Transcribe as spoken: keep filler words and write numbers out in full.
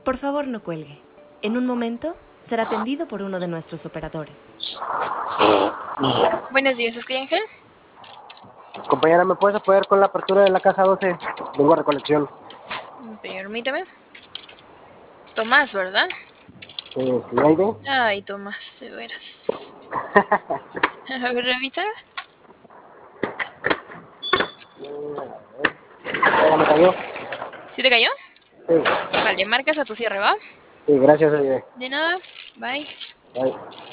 Por favor, no cuelgue. En un momento será atendido por uno de nuestros operadores. Buenos días, ¿es Ángel? Compañera, ¿me puedes apoyar con la apertura de la caja doce? Vengo a recolección. Permítame. Tomás, ¿verdad? Eh, ¿sí, Aide? Ay, Tomás, de veras. A ver, revisa. ¿Ya me cayó? ¿Sí te cayó? Sí. Vale, marcas a tu cierre, ¿va? Sí, gracias, Aide. De nada, bye. Bye.